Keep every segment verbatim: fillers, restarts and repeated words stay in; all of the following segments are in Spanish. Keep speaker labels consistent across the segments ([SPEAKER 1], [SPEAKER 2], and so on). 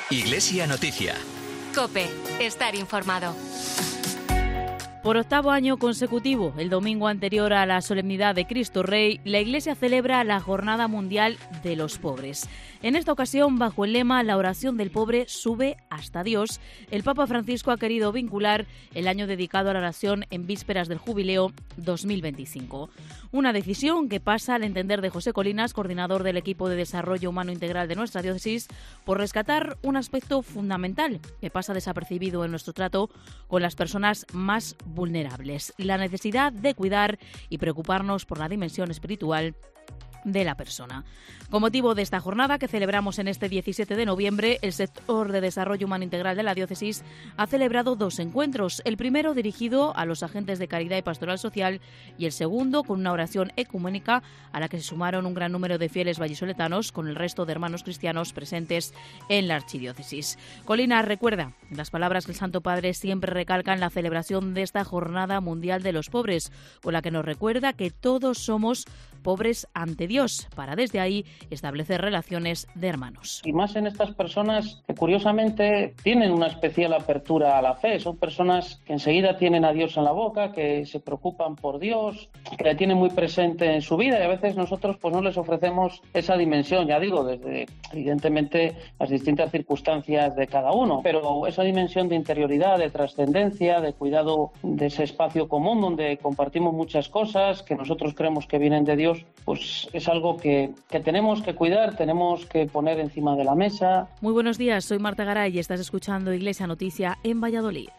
[SPEAKER 1] Iglesia Noticia.
[SPEAKER 2] COPE. Estar informado.
[SPEAKER 3] Por octavo año consecutivo, el domingo anterior a la solemnidad de Cristo Rey, la Iglesia celebra la Jornada Mundial de los Pobres. En esta ocasión, bajo el lema «La oración del pobre sube hasta Dios», el Papa Francisco ha querido vincular el año dedicado a la oración en vísperas del Jubileo dos mil veinticinco. Una decisión que pasa al entender de José Colinas, coordinador del equipo de Desarrollo Humano Integral de nuestra diócesis, por rescatar un aspecto fundamental que pasa desapercibido en nuestro trato con las personas más vulnerables: la necesidad de cuidar y preocuparnos por la dimensión espiritual de la persona. Con motivo de esta jornada que celebramos en este diecisiete de noviembre, el sector de Desarrollo Humano Integral de la diócesis ha celebrado dos encuentros, el primero dirigido a los agentes de caridad y pastoral social y el segundo con una oración ecuménica a la que se sumaron un gran número de fieles vallisoletanos con el resto de hermanos cristianos presentes en la archidiócesis. Colinas recuerda las palabras que el Santo Padre siempre recalca en la celebración de esta Jornada Mundial de los Pobres, con la que nos recuerda que todos somos pobres ante Dios, para desde ahí establecer relaciones de hermanos.
[SPEAKER 4] Y más en estas personas que curiosamente tienen una especial apertura a la fe, son personas que enseguida tienen a Dios en la boca, que se preocupan por Dios, que le tienen muy presente en su vida, y a veces nosotros pues no les ofrecemos esa dimensión, ya digo, desde evidentemente las distintas circunstancias de cada uno, pero esa dimensión de interioridad, de trascendencia, de cuidado de ese espacio común donde compartimos muchas cosas que nosotros creemos que vienen de Dios, pues es algo que, que tenemos que cuidar, tenemos que poner encima de la mesa.
[SPEAKER 3] Muy buenos días, soy Marta Garay y estás escuchando Iglesia Noticia en Valladolid.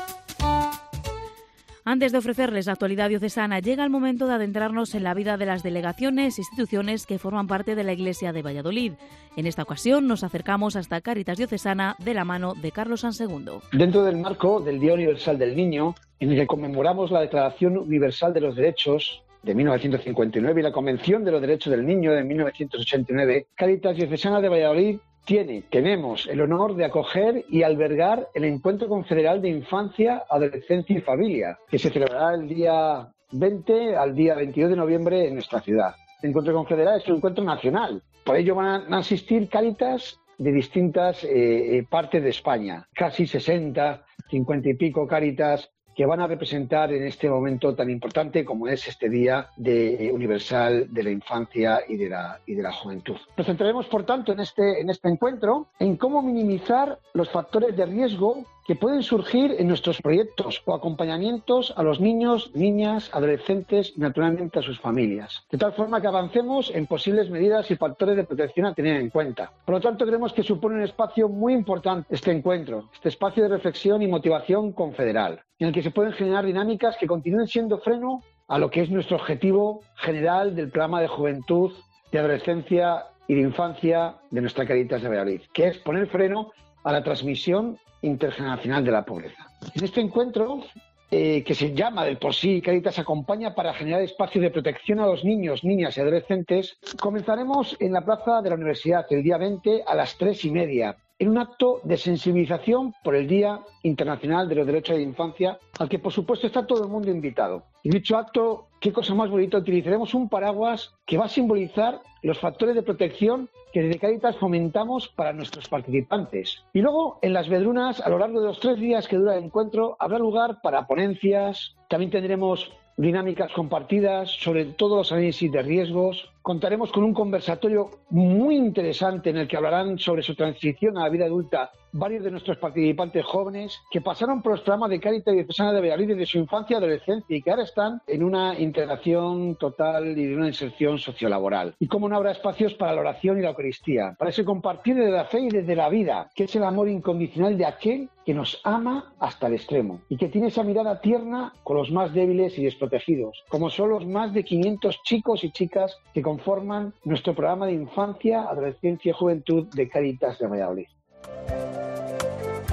[SPEAKER 3] Antes de ofrecerles la actualidad diocesana, llega el momento de adentrarnos en la vida de las delegaciones e instituciones que forman parte de la Iglesia de Valladolid. En esta ocasión nos acercamos hasta Cáritas Diocesana de la mano de Carlos San Segundo.
[SPEAKER 5] Dentro del marco del Día Universal del Niño, en el que conmemoramos la Declaración Universal de los Derechos de mil novecientos cincuenta y nueve y la Convención de los Derechos del Niño de mil novecientos ochenta y nueve, Cáritas Diocesana de Valladolid tiene, tenemos el honor de acoger y albergar el Encuentro Confederal de Infancia, Adolescencia y Familia, que se celebrará el día veinte al día veintidós de noviembre en nuestra ciudad. El Encuentro Confederal es un encuentro nacional. Por ello van a asistir Cáritas de distintas eh, partes de España, casi sesenta, cincuenta y pico Cáritas que van a representar en este momento tan importante como es este Día de, eh, Universal de la Infancia y de la, y de la Juventud. Nos centraremos, por tanto, en este, en este encuentro en cómo minimizar los factores de riesgo que pueden surgir en nuestros proyectos o acompañamientos a los niños, niñas, adolescentes y naturalmente a sus familias, de tal forma que avancemos en posibles medidas y factores de protección a tener en cuenta. Por lo tanto, creemos que supone un espacio muy importante este encuentro, este espacio de reflexión y motivación confederal, en el que se pueden generar dinámicas que continúen siendo freno a lo que es nuestro objetivo general del programa de juventud, de adolescencia y de infancia de nuestra Cáritas de Valladolid, que es poner freno a la transmisión intergeneracional de la pobreza. En este encuentro, eh, que se llama de por sí Cáritas Acompaña para generar espacios de protección a los niños, niñas y adolescentes, comenzaremos en la Plaza de la Universidad el día veinte a las tres y media, en un acto de sensibilización por el Día Internacional de los Derechos de la Infancia, al que por supuesto está todo el mundo invitado. En dicho acto, qué cosa más bonita, utilizaremos un paraguas que va a simbolizar los factores de protección que desde Cáritas fomentamos para nuestros participantes. Y luego, en las Vedrunas, a lo largo de los tres días que dura el encuentro, habrá lugar para ponencias, también tendremos dinámicas compartidas sobre todos los análisis de riesgos. Contaremos con un conversatorio muy interesante en el que hablarán sobre su transición a la vida adulta varios de nuestros participantes jóvenes que pasaron por los programas de Cáritas Diocesana de Valladolid desde su infancia y adolescencia y que ahora están en una integración total y de una inserción sociolaboral. Y cómo no habrá espacios para la oración y la Eucaristía, para ese compartir desde la fe y desde la vida, que es el amor incondicional de aquel que nos ama hasta el extremo y que tiene esa mirada tierna con los más débiles y desprotegidos, como son los más de quinientos chicos y chicas que conforman nuestro programa de infancia, adolescencia y juventud de Cáritas de Valladolid.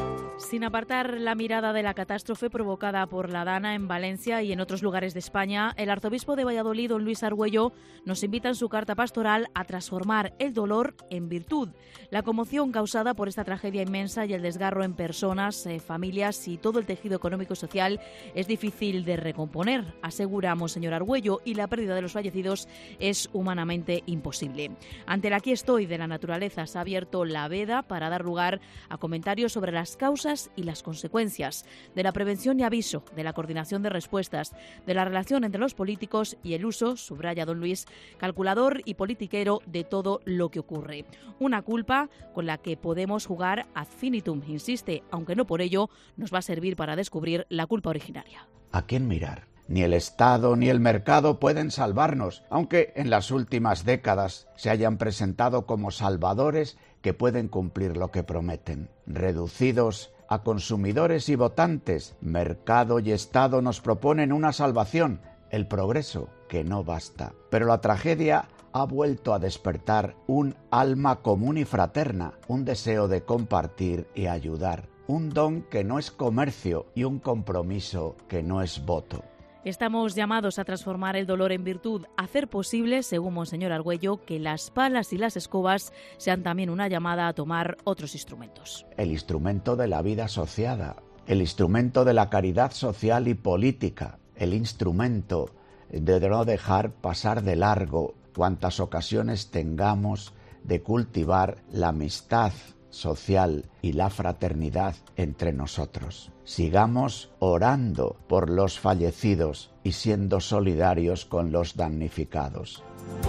[SPEAKER 3] Sin apartar la mirada de la catástrofe provocada por la Dana en Valencia y en otros lugares de España, el arzobispo de Valladolid, don Luis Argüello, nos invita en su carta pastoral a transformar el dolor en virtud. La conmoción causada por esta tragedia inmensa y el desgarro en personas, eh, familias y todo el tejido económico y social es difícil de recomponer, asegura monseñor Argüello, y la pérdida de los fallecidos es humanamente imposible. Ante el aquí estoy de la naturaleza se ha abierto la veda para dar lugar a comentarios sobre las causas y las consecuencias, de la prevención y aviso, de la coordinación de respuestas, de la relación entre los políticos y el uso, subraya don Luis, calculador y politiquero de todo lo que ocurre. Una culpa con la que podemos jugar ad finitum, insiste, aunque no por ello nos va a servir para descubrir la culpa originaria.
[SPEAKER 1] ¿A quién mirar? Ni el Estado ni el mercado pueden salvarnos, aunque en las últimas décadas se hayan presentado como salvadores que pueden cumplir lo que prometen. Reducidos a consumidores y votantes, mercado y Estado nos proponen una salvación, el progreso, que no basta. Pero la tragedia ha vuelto a despertar un alma común y fraterna, un deseo de compartir y ayudar, un don que no es comercio y un compromiso que no es voto.
[SPEAKER 3] Estamos llamados a transformar el dolor en virtud, a hacer posible, según monseñor Argüello, que las palas y las escobas sean también una llamada a tomar otros instrumentos.
[SPEAKER 1] El instrumento de la vida asociada, el instrumento de la caridad social y política, el instrumento de no dejar pasar de largo cuantas ocasiones tengamos de cultivar la amistad social y la fraternidad entre nosotros. Sigamos orando por los fallecidos y siendo solidarios con los damnificados.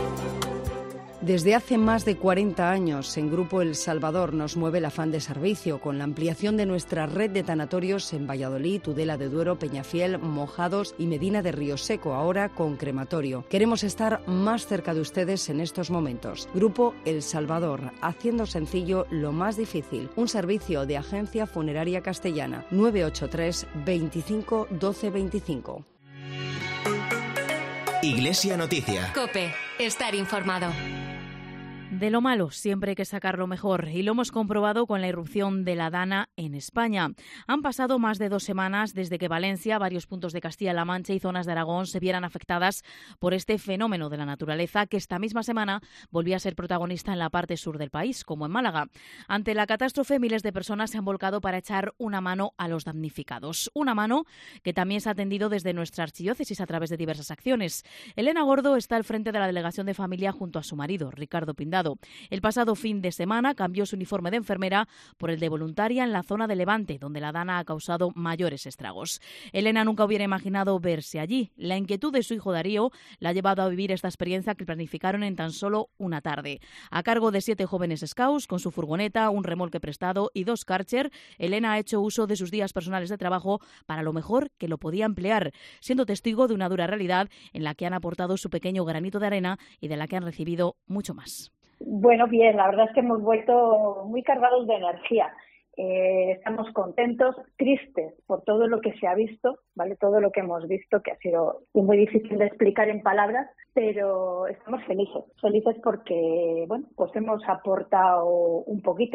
[SPEAKER 6] Desde hace más de cuarenta años, en Grupo El Salvador nos mueve el afán de servicio, con la ampliación de nuestra red de tanatorios en Valladolid, Tudela de Duero, Peñafiel, Mojados y Medina de Río Seco, ahora con crematorio. Queremos estar más cerca de ustedes en estos momentos. Grupo El Salvador, haciendo sencillo lo más difícil. Un servicio de Agencia Funeraria Castellana. nueve ocho tres, veinticinco, doce, veinticinco.
[SPEAKER 7] Iglesia Noticia.
[SPEAKER 2] COPE. Estar informado.
[SPEAKER 3] De lo malo siempre hay que sacar lo mejor, y lo hemos comprobado con la irrupción de la Dana en España. Han pasado más de dos semanas desde que Valencia, varios puntos de Castilla-La Mancha y zonas de Aragón se vieran afectadas por este fenómeno de la naturaleza, que esta misma semana volvía a ser protagonista en la parte sur del país, como en Málaga. Ante la catástrofe, miles de personas se han volcado para echar una mano a los damnificados. Una mano que también se ha atendido desde nuestra archidiócesis a través de diversas acciones. Elena Gordo está al frente de la Delegación de Familia junto a su marido, Ricardo Pindado. El pasado fin de semana cambió su uniforme de enfermera por el de voluntaria en la zona de Levante, donde la Dana ha causado mayores estragos. Elena nunca hubiera imaginado verse allí. La inquietud de su hijo Darío la ha llevado a vivir esta experiencia que planificaron en tan solo una tarde. A cargo de siete jóvenes scouts, con su furgoneta, un remolque prestado y dos Karcher, Elena ha hecho uso de sus días personales de trabajo para lo mejor que lo podía emplear, siendo testigo de una dura realidad en la que han aportado su pequeño granito de arena y de la que han recibido mucho más.
[SPEAKER 8] Bueno, bien, la verdad es que hemos vuelto muy cargados de energía. Eh, estamos contentos, tristes por todo lo que se ha visto, ¿vale? Todo lo que hemos visto, que ha sido muy difícil de explicar en palabras, pero estamos felices, felices porque, bueno, pues hemos aportado un poquito.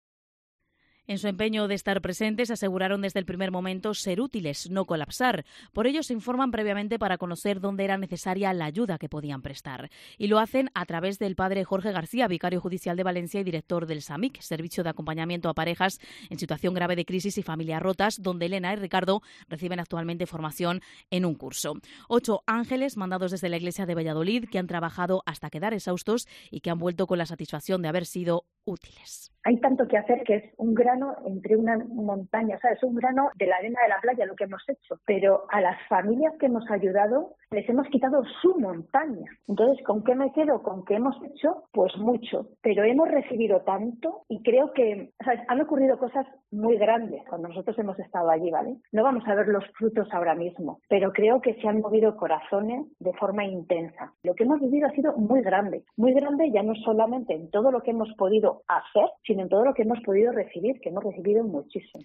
[SPEAKER 3] En su empeño de estar presentes, aseguraron desde el primer momento ser útiles, no colapsar. Por ello se informan previamente para conocer dónde era necesaria la ayuda que podían prestar. Y lo hacen a través del padre Jorge García, vicario judicial de Valencia y director del SAMIC, Servicio de Acompañamiento a Parejas en Situación Grave de Crisis y Familias Rotas, donde Elena y Ricardo reciben actualmente formación en un curso. Ocho ángeles mandados desde la Iglesia de Valladolid que han trabajado hasta quedar exhaustos y que han vuelto con la satisfacción de haber sido útiles.
[SPEAKER 8] Hay tanto que hacer que es un grano entre una montaña, o sea, es un grano de la arena de la playa lo que hemos hecho, pero a las familias que hemos ayudado les hemos quitado su montaña. Entonces, ¿con qué me quedo? ¿Con qué hemos hecho? Pues mucho, pero hemos recibido tanto y creo que, ¿sabes?, han ocurrido cosas muy grandes cuando nosotros hemos estado allí, ¿vale? No vamos a ver los frutos ahora mismo, pero creo que se han movido corazones de forma intensa. Lo que hemos vivido ha sido muy grande, muy grande ya no solamente en todo lo que hemos podido hacer, sino en todo lo que hemos podido recibir, que hemos recibido muchísimo.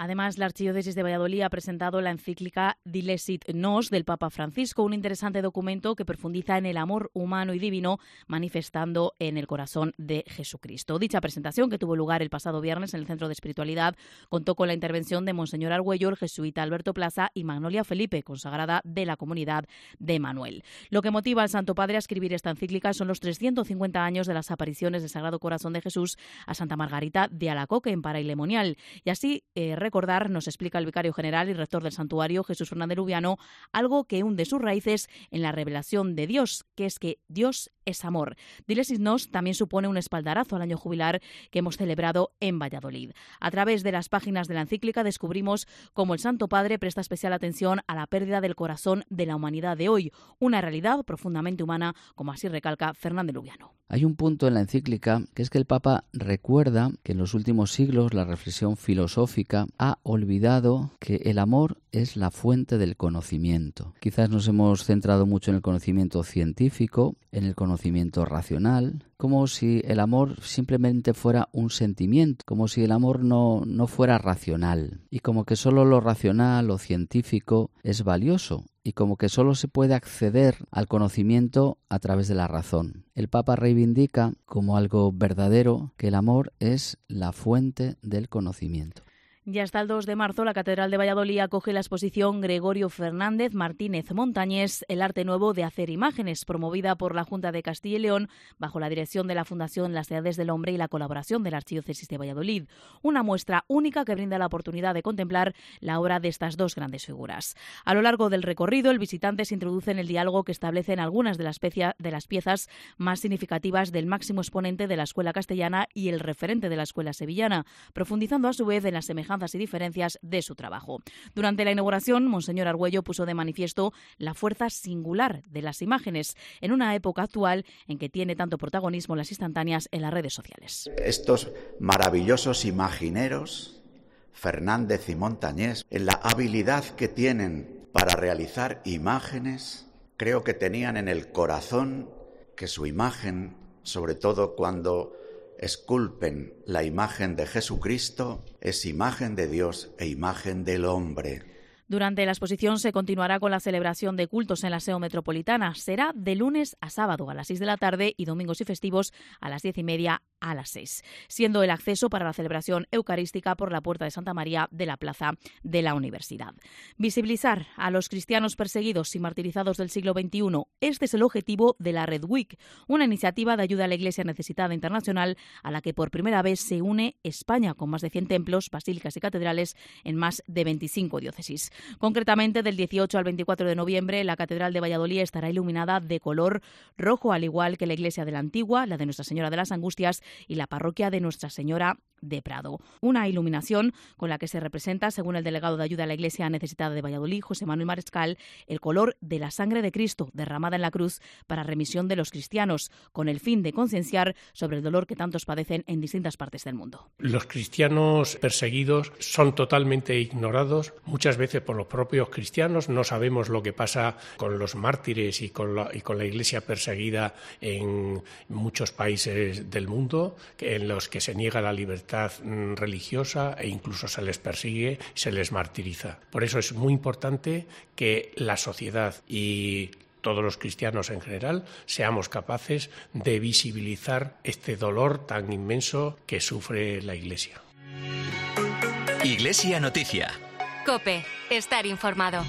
[SPEAKER 3] Además, la Archidiócesis de Valladolid ha presentado la encíclica Dilesit Nos del Papa Francisco, un interesante documento que profundiza en el amor humano y divino manifestando en el corazón de Jesucristo. Dicha presentación, que tuvo lugar el pasado viernes en el Centro de Espiritualidad, contó con la intervención de Monseñor Argüello, el jesuita Alberto Plaza y Magnolia Felipe, consagrada de la comunidad de Manuel. Lo que motiva al Santo Padre a escribir esta encíclica son los trescientos cincuenta años de las apariciones del Sagrado Corazón de Jesús a Santa Margarita de Alacoque, en Parailemonial. Y así eh, recordar, nos explica el vicario general y rector del santuario, Jesús Fernández Lubiano, algo que hunde sus raíces en la revelación de Dios, que es que Dios es amor. Dilesis Nos también supone un espaldarazo al año jubilar que hemos celebrado en Valladolid. A través de las páginas de la encíclica descubrimos cómo el Santo Padre presta especial atención a la pérdida del corazón de la humanidad de hoy, una realidad profundamente humana, como así recalca Fernández Lubiano.
[SPEAKER 7] Hay un punto en la encíclica que es que el Papa recuerda que en los últimos siglos la reflexión filosófica ha olvidado que el amor es la fuente del conocimiento. Quizás nos hemos centrado mucho en el conocimiento científico, en el conocimiento racional, como si el amor simplemente fuera un sentimiento, como si el amor no, no fuera racional, y como que solo lo racional o científico es valioso, y como que solo se puede acceder al conocimiento a través de la razón. El Papa reivindica como algo verdadero que el amor es la fuente del conocimiento.
[SPEAKER 3] Y hasta el dos de marzo, la Catedral de Valladolid acoge la exposición Gregorio Fernández Martínez Montañés, el arte nuevo de hacer imágenes, promovida por la Junta de Castilla y León bajo la dirección de la Fundación Las Edades del Hombre y la colaboración de la Archidiócesis de Valladolid. Una muestra única que brinda la oportunidad de contemplar la obra de estas dos grandes figuras. A lo largo del recorrido, el visitante se introduce en el diálogo que establecen algunas de las, pecia, de las piezas más significativas del máximo exponente de la escuela castellana y el referente de la escuela sevillana, profundizando a su vez en las semejanzas y diferencias de su trabajo. Durante la inauguración, Monseñor Argüello puso de manifiesto la fuerza singular de las imágenes en una época actual en que tiene tanto protagonismo las instantáneas en las redes sociales.
[SPEAKER 1] Estos maravillosos imagineros, Fernández y Montañés, en la habilidad que tienen para realizar imágenes, creo que tenían en el corazón que su imagen, sobre todo cuando esculpen la imagen de Jesucristo, es imagen de Dios e imagen del hombre.
[SPEAKER 3] Durante la exposición se continuará con la celebración de cultos en la S E O metropolitana. Será de lunes a sábado a las seis de la tarde y domingos y festivos a las diez y media a las seis, siendo el acceso para la celebración eucarística por la Puerta de Santa María de la Plaza de la Universidad. Visibilizar a los cristianos perseguidos y martirizados del siglo veintiuno. Este es el objetivo de la Red Week, una iniciativa de ayuda a la Iglesia necesitada internacional a la que por primera vez se une España, con más de cien templos, basílicas y catedrales en más de veinticinco diócesis. Concretamente, del dieciocho al veinticuatro de noviembre, la Catedral de Valladolid estará iluminada de color rojo, al igual que la iglesia de la Antigua, la de Nuestra Señora de las Angustias y la parroquia de Nuestra Señora de Prado. Una iluminación con la que se representa, según el delegado de ayuda a la Iglesia necesitada de Valladolid, José Manuel Marescal, el color de la sangre de Cristo derramada en la cruz para remisión de los cristianos, con el fin de concienciar sobre el dolor que tantos padecen en distintas partes del mundo.
[SPEAKER 9] Los cristianos perseguidos son totalmente ignorados, muchas veces por los propios cristianos. No sabemos lo que pasa con los mártires y con la, y con la Iglesia perseguida en muchos países del mundo, en los que se niega la libertad religiosa e incluso se les persigue, se les martiriza. Por eso es muy importante que la sociedad y todos los cristianos en general seamos capaces de visibilizar este dolor tan inmenso que sufre la Iglesia.
[SPEAKER 2] Iglesia Noticia. COPE. Estar informado.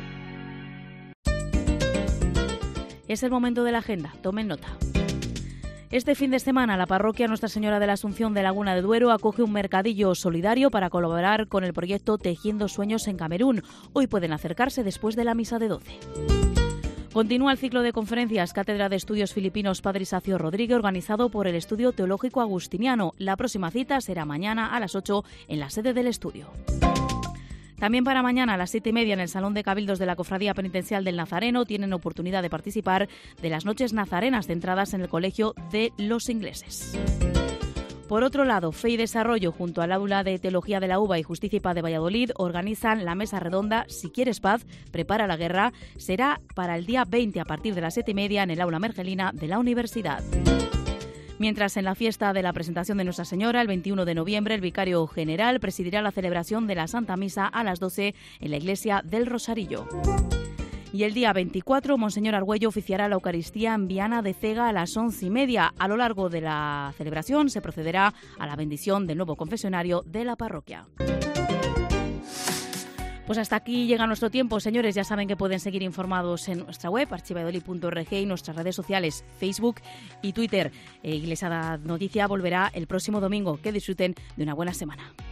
[SPEAKER 3] Es el momento de la agenda. Tomen nota. Este fin de semana, la parroquia Nuestra Señora de la Asunción de Laguna de Duero acoge un mercadillo solidario para colaborar con el proyecto Tejiendo Sueños en Camerún. Hoy pueden acercarse después de la misa de doce. Continúa el ciclo de conferencias Cátedra de Estudios Filipinos Padre Isacio Rodríguez, organizado por el Estudio Teológico Agustiniano. La próxima cita será mañana a las ocho en la sede del estudio. También para mañana a las siete y media en el Salón de Cabildos de la Cofradía Penitencial del Nazareno tienen oportunidad de participar de las noches nazarenas centradas en el Colegio de los Ingleses. Por otro lado, Fe y Desarrollo, junto al Aula de Teología de la U B A y Justicia y Paz de Valladolid, organizan la mesa redonda Si quieres paz, prepara la guerra. Será para el día veinte a partir de las siete y media en el Aula Mergelina de la Universidad. Mientras en la fiesta de la presentación de Nuestra Señora, el veintiuno de noviembre, el vicario general presidirá la celebración de la Santa Misa a las doce en la iglesia del Rosarillo. Y el día veinticuatro, Monseñor Argüello oficiará la Eucaristía en Viana de Cega a las once y media. A lo largo de la celebración se procederá a la bendición del nuevo confesionario de la parroquia. Pues hasta aquí llega nuestro tiempo, señores. Ya saben que pueden seguir informados en nuestra web, archivalladolid punto org, y nuestras redes sociales, Facebook y Twitter. Eh, Iglesia Noticia volverá el próximo domingo. Que disfruten de una buena semana.